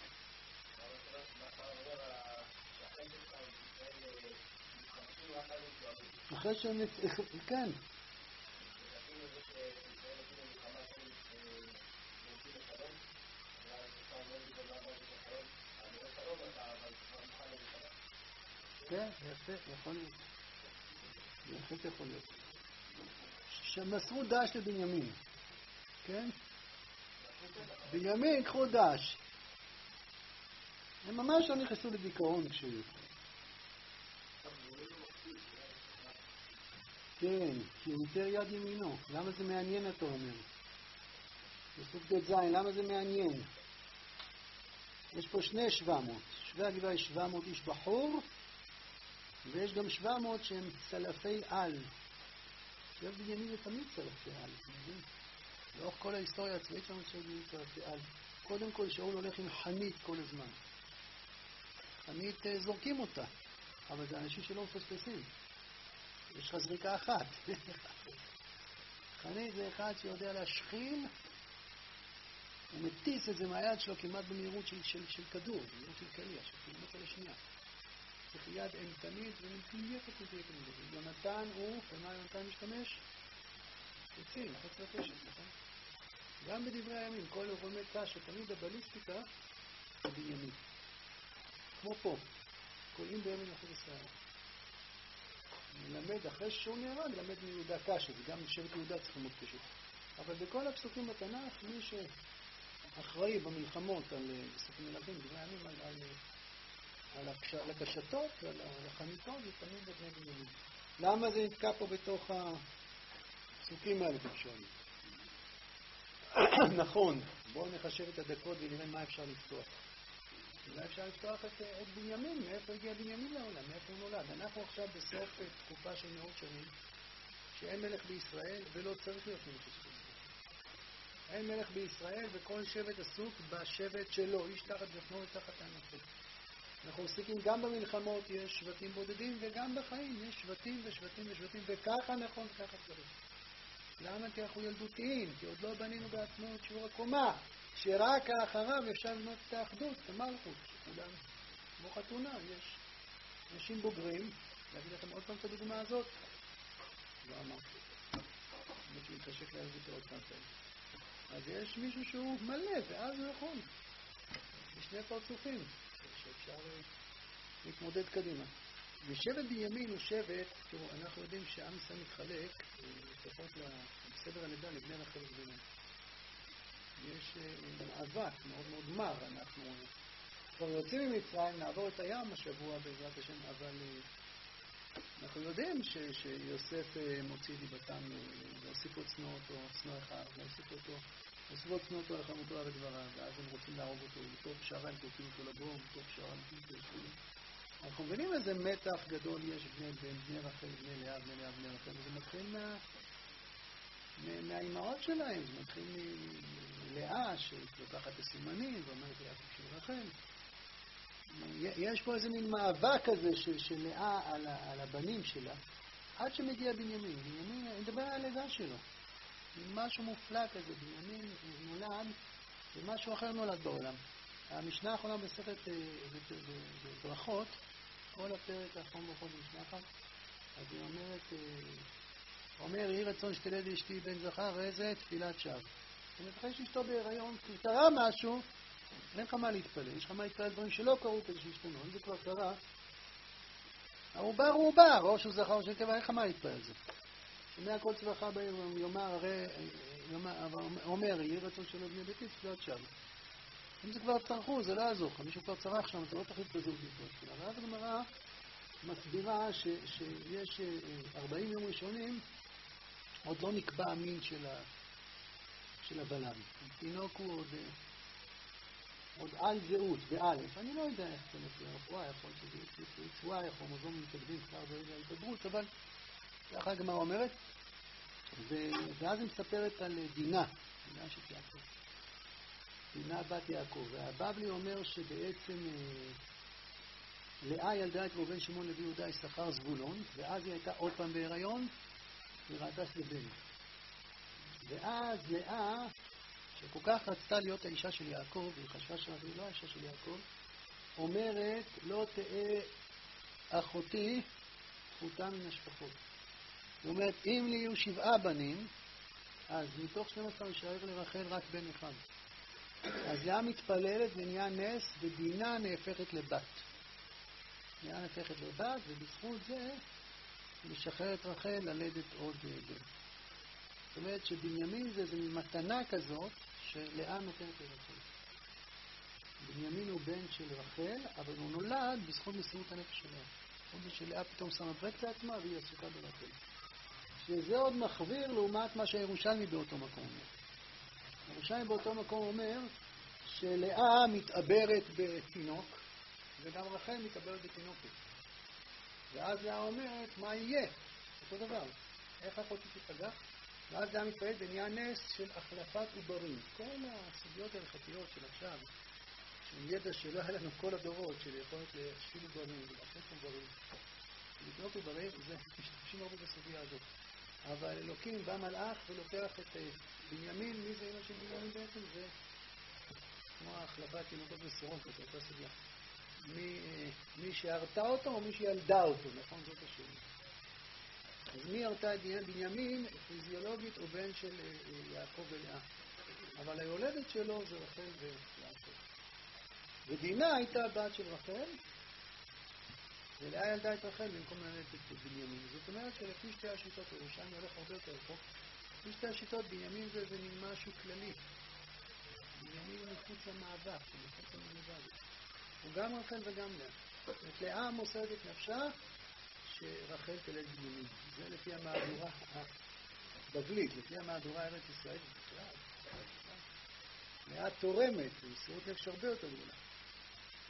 אחרי שהם... כן. כן, יפה, יכול להיות. יפה יכול להיות. שמסרו דש לבנימין. כן? בנימין, קחו דש. הם ממש לא נכנסו לדיכאון כשהיו. כן, כי הוא יותר יד ימינו. למה זה מעניין, אתה אומר? בסוף ד' זין, למה זה מעניין? יש פה שני שבע מאות. שווה הגבעה יש שבע מאות איש בחור, ויש גם שבע מאות שהם צלפי על. שבע בנימין זה תמיד צלפי על. לאורך כל ההיסטוריה הצבאית שלנו שבע בנימין צלפי על. קודם כל שאול הולך עם חנית כל הזמן. חנית זורקים אותה, אבל זה אנשים שלא מפספסים. יש לך זריקה אחת. חנית זה אחד שיודע להשחיל, הוא מטיס את זה מהיד שלו כמעט במהירות של, של, של כדור, במהירות של קליע, של קילומטר לשנייה. צריך יד אימתנית ומתנייפת את זה כמובן. יונתן הוא, ומה יונתן משתמש? קצין, חוץ לקשת, נכון? גם בדברי הימים, כל רומי קש, תמיד הבליסטיקה זה בנימין. כמו פה, קוראים בימין אחוז ישראל. נלמד, אחרי שהוא נהרג, נלמד מיהודה קשה, וגם שבט יהודה צריך ללמוד קשות. אבל בכל הפסוקים בתנ"ך, מי שאחראי במלחמות על ספר מלכים, דברי הימים, על, על, על, הקש, על הקשתות ועל החניתות, זה תמיד בבני בנימין. למה זה נתקע פה בתוך הפסוקים האלה, אתם שואלים? נכון, בואו נחשב את הדקות ונראה מה אפשר לפתוח. אולי אפשר לפתוח את, את בנימין, מאיפה הגיע בנימין לעולם, מאיפה הוא נולד. אנחנו עכשיו בסוף תקופה של מאות שנים, שאין מלך בישראל ולא צריך להיות מלך בישראל. אין מלך בישראל וכל שבט עסוק בשבט שלו, איש תחת גפנו ותחת ענפו. אנחנו עוסקים גם במלחמות, יש שבטים בודדים, וגם בחיים יש שבטים ושבטים ושבטים, וככה נכון וככה צריך. למה? כי אנחנו ילדותיים, כי עוד לא בנינו בעצמנו את שיעור הקומה, שרק אחריו אפשר לבנות את האחדות, את המלכות, שכולם, כמו חתונה, יש אנשים בוגרים, להגיד לכם עוד פעם את הדוגמה הזאת? לא אמרתי. אני מתחשק להגיד את עוד פעם פעם. אז יש מישהו שהוא מלא, ואז הוא יכול. יש שני פרצופים, שאפשר להתמודד קדימה. ושבט בנימין הוא שבט, תראו, אנחנו יודעים שעם ישראל מתחלק, לפחות לסדר הלידה, לבני רחל ובני. יש מאבק מאוד מאוד מר, אנחנו כבר יוצאים ממצרים, נעבור את הים השבוע בעזרת השם, אבל אנחנו יודעים ש, שיוסף מוציא דיבתם, להוסיף עוד צנוע אותו, צנוע אחד, להוסיף אותו, להוסיף עוד צנוע אותו לחמותו ודבריו, ואז הם רוצים להרוג אותו, בתוך שערה הם תוקעים אותו לבור, בתוך שערה הם תוקעים אותו לשביל. אנחנו מבינים איזה מתח גדול יש בני בן, בני רחל, בני לאה, בני לאה, בני רחל, וזה מתחיל מה... מהאימהות שלהם, זה מתחיל מלאה שלוקחת את הסימנים ואומרת לאה של רחל. יש פה איזה מין מאבק כזה של, של לאה על, על הבנים שלה, עד שמגיע בנימין. בנימין, אני מדבר על הלידה שלו. משהו מופלא כזה, בנימין נולד, ומשהו אחר נולד בעולם. המשנה האחרונה בספר ברכות, כל הפרק האחרון ברכות במשנה אחת, אז היא אומרת, אומר, יהי רצון שתלד אשתי בן זכר, איזה תפילת שווא. זאת אומרת, אחרי שאשתו בהיריון, כי קרה משהו, אין לך מה להתפלל. יש לך מה להתפלל דברים שלא קרו כדי שישתנו. אם זה כבר קרה, העובר הוא עובר, או שהוא זכר או שנקבה, אין לך מה להתפלל על זה. שומע כל צבאך ביום, יאמר, הרי, אומר, יהי רצון שלא בני ביתי, תפילת שווא. אם זה כבר צרכו, זה לא יעזור. מישהו כבר צרך שם, אתה לא תחליט בזוג לפני. אבל אז הגמרא מסבירה ש, שיש ארבעים יום ראשונים, עוד לא נקבע המין של, ה, של הבלם. תינוק הוא עוד, עוד על זהות, באלף. אני לא יודע איך זה לפי הרפואה, יכול שזה יצא צבועה, יכול מוזום מתקדים כבר ברגע ההתגברות, אבל ככה הגמרא אומרת. ו, ואז היא מספרת על דינה, דינה של יעקב. דינה בת יעקב. והבבלי אומר שבעצם לאה ילדה את ראובן, שמעון, לוי, יהודה, יששכר, זבולון, ואז היא הייתה עוד פעם בהיריון, היא ראתה שזה בן. ואז לאה, שכל כך רצתה להיות האישה של יעקב, והיא חשבה שהיא לא האישה של יעקב, אומרת, לא תהיה אחותי זכותה מן השפחות. היא אומרת, אם לי יהיו שבעה בנים, אז מתוך שנים עשר יישאר לרחל רק בן אחד. אז לאה מתפללת ונהיה נס, ודינה נהפכת לבת. דינה נהפכת לבת, ובזכות זה היא משחררת רחל ללדת עוד בן. זאת אומרת שבנימין זה איזו מתנה כזאת שלאה נותנת לרחל. בנימין הוא בן של רחל, אבל הוא נולד בזכות מסירות הנפש שלה. זאת אומרת שלאה פתאום שמה ברק לעצמה והיא עסוקה ברחל. שזה עוד מחוויר לעומת מה שהירושלמי באותו מקום אומר. הירושלמי באותו מקום אומר שלאה מתעברת בתינוק, וגם רחל מתעברת בתינוקת. ואז לאה אומרת, מה יהיה? אותו דבר. איך אחותי תיפגע? ואז לאה מתפעלת ונהיה נס של החלפת עוברים. כל הסוגיות ההלכתיות של עכשיו, של ידע שלא היה לנו כל הדורות, של יכולת להשפיל עוברים ולהחלף עוברים. לקנות עוברים, זה משתמשים הרבה בסוגיה הזאת. אבל אלוקים בא מלאך ולוקח את בנימין, מי זה אמא של בנימין בעצם? זה כמו החלפת תינוקות וסירון, זאת אותה סוגיה. מי, מי שהרתה אותו או מי שילדה אותו, נכון? זאת השאלה. אז מי הרתה את בנימין? פיזיולוגית הוא בן של יעקב ולאה. אבל היולדת שלו זה רחל ויעקב. ודינה הייתה הבת של רחל, ולאה ילדה את רחל במקום ללדת את בנימין. זאת אומרת שלפי שתי השיטות, ירושלמי הולך הרבה יותר פה, לפי שתי השיטות בנימין זה איזה מין משהו כללי. בנימין הוא מחוץ למאבק, הוא מחוץ למאבק. הוא גם רחל וגם לאה. את לאה מוסרת את נפשה שרחל תלד בנימין. זה לפי המהדורה הבבלית, לפי המהדורה הארץ ישראלית בכלל. לאה תורמת, ומסירות נפש הרבה יותר גדולה.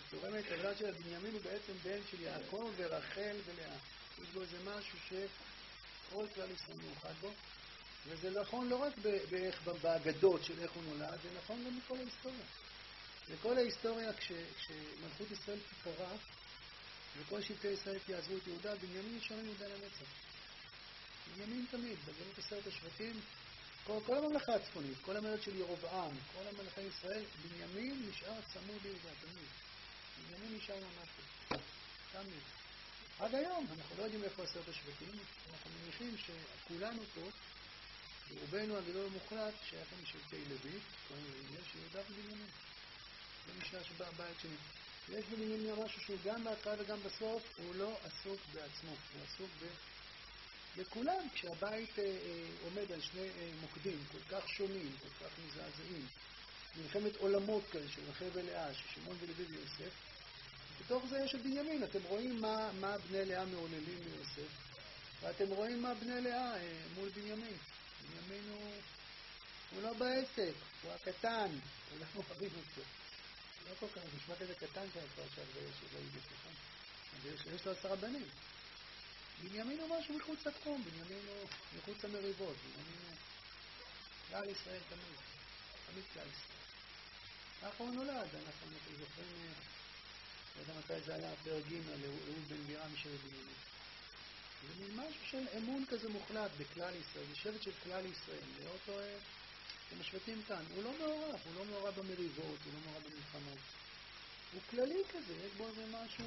תורמת לבלד של בנימין הוא בעצם בן של יעקב ורחל ולאה. יש בו איזה משהו שכל כלל ישראל מאוחד בו, וזה נכון לא רק באגדות של איך הוא נולד, זה נכון גם בכל ההיסטוריה. בכל ההיסטוריה כשמלכות ישראל תקרה, וכל שבטי ישראל יעזבו את יהודה, בנימין נשאר יהודה לנצח. בנימין תמיד, בגלות עשרת השבטים, כל, כל הממלכה הצפונית, כל המלך של ירובעם, כל המלכי ישראל, בנימין נשאר צמוד ליהודה, תמיד. בנימין נשאר ממש תמיד. עד היום, אנחנו לא יודעים איפה עשרת השבטים, אנחנו מניחים שכולנו פה, רובנו הגדול המוחלט, שייכים לשבטי לוי, יש יהודה ובנימין. זה נשאר שבא בית שני. יש בנימין משהו שהוא גם בהתחלה וגם בסוף, הוא לא עסוק בעצמו, הוא עסוק ב... לכולם, כשהבית אה, אה, עומד על שני אה, מוקדים כל כך שונים, כל כך מזעזעים, מלחמת עולמות כאלה של רחל ולאה, של שמעון ולוי ויוסף, בתוך זה יש את בנימין. אתם רואים מה, מה בני לאה מעוללים ליוסף, ואתם רואים מה בני לאה אה, מול בנימין. בנימין הוא, הוא לא בעסק, הוא הקטן, הוא לא מוכרים אותו. לא כל כך, נשמע כזה קטן כאן כבר עכשיו, שזה ידע ככה. יש לו עשרה בנים. בנימין הוא משהו מחוץ לתחום, בנימין הוא מחוץ למריבות, בנימין הוא כלל ישראל תמיד, תמיד כלל ישראל. ככה הוא נולד, אנחנו זוכרים, לא יודע מתי זה היה, פרק ג' לאהוד בן בירה משבט בנימין. זה מין משהו של אמון כזה מוחלט בכלל ישראל, זה שבט של כלל ישראל, לא אותו שמשבטים כאן. הוא לא מעורב, הוא לא מעורב במריבות, הוא לא מעורב במלחמות. הוא כללי כזה, יש בו איזה משהו...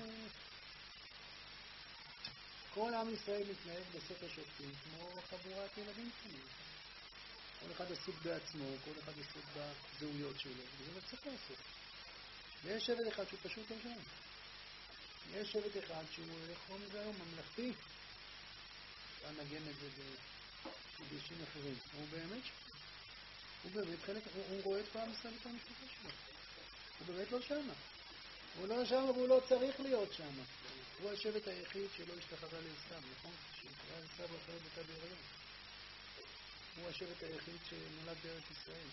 כל עם ישראל מתנהג בספר שופטים כמו חבורת ילדים קטנים. כל אחד עסוק בעצמו, כל אחד עסוק בזהויות שלו, וזה לא צריך לעשות. ויש שבט אחד שהוא פשוט לא שם. יש שבט אחד שהוא, איך קוראים לזה היום, ממלכתי. אפשר לנגן את זה בקדישים אחרים. הוא באמת שם. הוא באמת חלק, הוא, הוא רואה את כל עם ישראל את המשפחה שלו. הוא באמת לא שם. הוא לא שם, אבל הוא לא צריך להיות שם. הוא השבט היחיד שלא השתחווה לעשיו, נכון? שנקרא עשיו אחרת הייתה בהיריון. הוא השבט היחיד שנולד בארץ ישראל.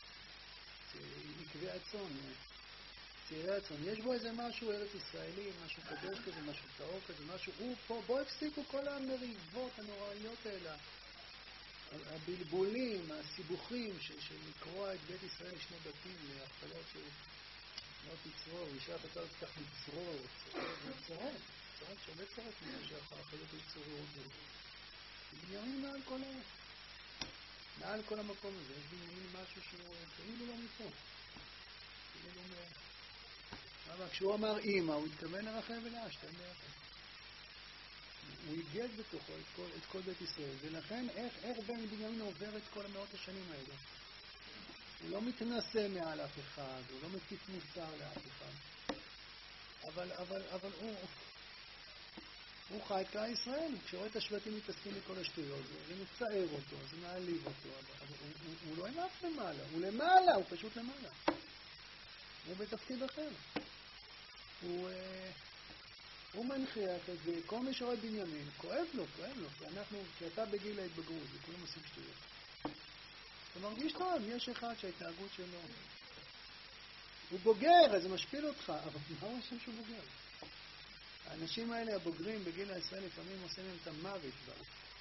עקבי הצאן, צעירי הצאן. יש בו איזה משהו ארץ ישראלי, משהו קדוש כזה, משהו טהור כזה, משהו... הוא פה, בוא הפסיקו כל המריבות הנוראיות האלה. הבלבולים, הסיבוכים של לקרוע את בית ישראל לשני בתים, להכפלות של... לא תצרור, אישה אתה צריך כך לצרור, לצרור, צרות שווה צרות ממה שהחלטות יצרורות בו. בנימין מעל כל ה... מעל כל המקום הזה, יש בנימין משהו שהוא כאילו לא מפה. כאילו לא מ... אבל כשהוא אמר אמא, הוא התכוון לרחל ולאה, שתיים ביחד. הוא היגד בתוכו את כל, את כל בית ישראל, ולכן איך, איך בן בנימין עובר את כל המאות השנים האלה? הוא לא מתנשא מעל אף אחד, הוא לא מטיף מוסר לאף אחד. אבל, אבל, אבל הוא, הוא חי את כלל ישראל. כשרואה את השבטים מתעסקים בכל השטויות, זה מצער אותו, זה מעליב אותו, אבל הוא, הוא, הוא לא אף למעלה, הוא למעלה, הוא פשוט למעלה. הוא בתפקיד אחר. הוא, הוא מנחיח את זה, כל מי שרואה בנימין, כואב לו, כואב לו, כי אנחנו, כי אתה בגיל ההתבגרות, וכולם עושים שטויות. אתה מרגיש טוב, יש אחד שההתנהגות שלו הוא בוגר, אז זה משפיל אותך, אבל מה הוא עושה שהוא בוגר? האנשים האלה, הבוגרים בגיל הישראל, לפעמים עושים להם את המוות בה.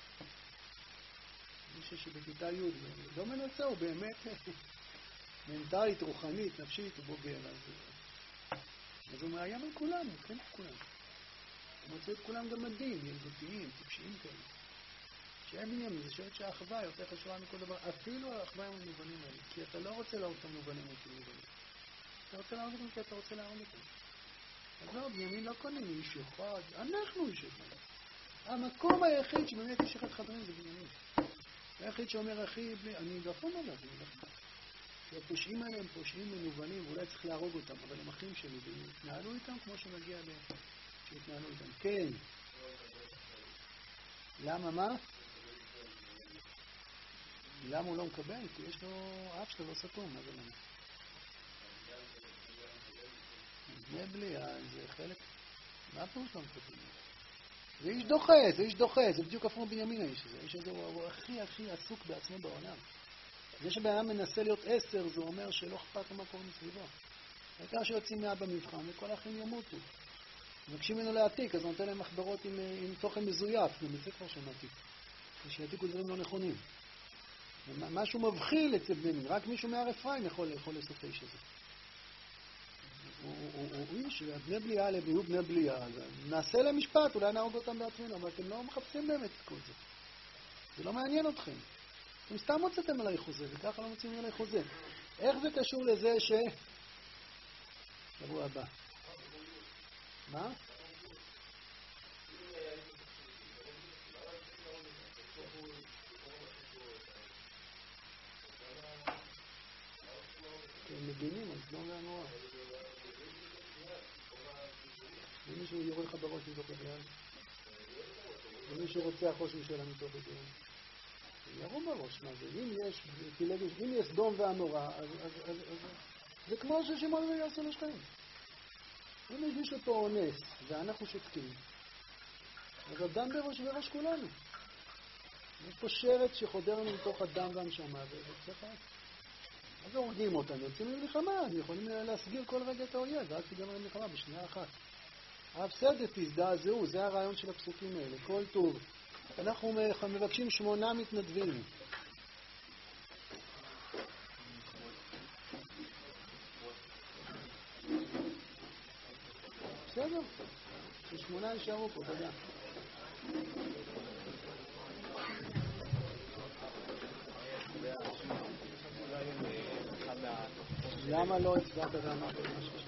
מישהו שבכיתה י' לא מנצה, הוא באמת מנטלית, רוחנית, נפשית, הוא בוגר, אז, אז הוא מאיים על כולם, הוא כן את כולם. הוא מוצא את כולם גם מדהים, ילדותיים, טיפשיים כאלה. שאין בנימין, זה שבט שהאחווה יותר חשובה מכל דבר, אפילו האחווה עם המובנים האלה, כי אתה לא רוצה להראות את המובנים האלה. אתה רוצה להראות אותם כי אתה רוצה להראות אותם. אז לא, בנימין לא קונה מאיש אחד, אנחנו איש אחד. המקום היחיד שבאמת איש אחד חברים זה בנימין. היחיד שאומר, אחי, בלי... אני דפון עליו, אני דפון. כי הפושעים האלה הם פושעים מנובנים, ואולי צריך להרוג אותם, אבל הם אחים שלי, והתנהלו איתם כמו שמגיע ל... שהתנהלו איתם. כן. למה, מה? למה הוא לא מקבל? כי יש לו אף שלו לא סתום, מה זה למה? זה בלי, זה חלק... מה פה שלא מקבל? זה איש דוחה, זה איש דוחה, זה בדיוק הפרום בנימין האיש הזה. האיש הזה הוא, הוא הכי הכי עסוק בעצמו בעולם. זה שבאדם מנסה להיות עשר, זה אומר שלא אכפת לו מה קורה מסביבו. העיקר שיוצאים מה במבחן וכל האחים ימותו. מבקשים ממנו להעתיק, אז הוא נותן להם מחברות עם, עם תוכן מזויף, גם את זה כבר שמעתי. שיעתיקו דברים לא נכונים. משהו מבחיל אצל בני מין, רק מישהו מהר אפרים יכול, יכול לעשות את האיש הזה. הוא איש, בני בליעה לב, יהיו בני בליעה, נעשה להם משפט, אולי נהוג אותם בעצמנו, אבל אתם לא מחפשים באמת את כל זה. זה לא מעניין אתכם. אתם סתם מוצאתם עליי חוזה, וככה לא מוצאים עליי חוזה. איך זה קשור לזה ש... שבוע הבא. מה? הם מגינים, אז לא מהנורא. ומישהו יורה לך בראש מתוך אידיאל. ומישהו רוצח ראש משלה מתוך אידיאל. ירו בראש, מה זה? אם יש פילגש, אם יש סדום ועמורה, אז, אז, אז, אז זה כמו ששמעון ויעשו לשכם. אם יש מישהו פה אונס, ואנחנו שותקים, אז הדם בראש וראש כולנו. יש פה שרץ שחודר לנו מתוך הדם והנשמה, וצריך... אז הורגים אותנו, יוצאים למלחמה, הם יכולים להסגיר כל רגע את האויב, ואז תיגמר למלחמה בשנייה אחת. ההפסדת תזדעזעו, זה הרעיון של הפסוקים האלה, כל טוב. אנחנו מבקשים שמונה מתנדבים. בסדר, שמונה יישארו פה, תודה. למה לא הצבעת ואמרת משהו?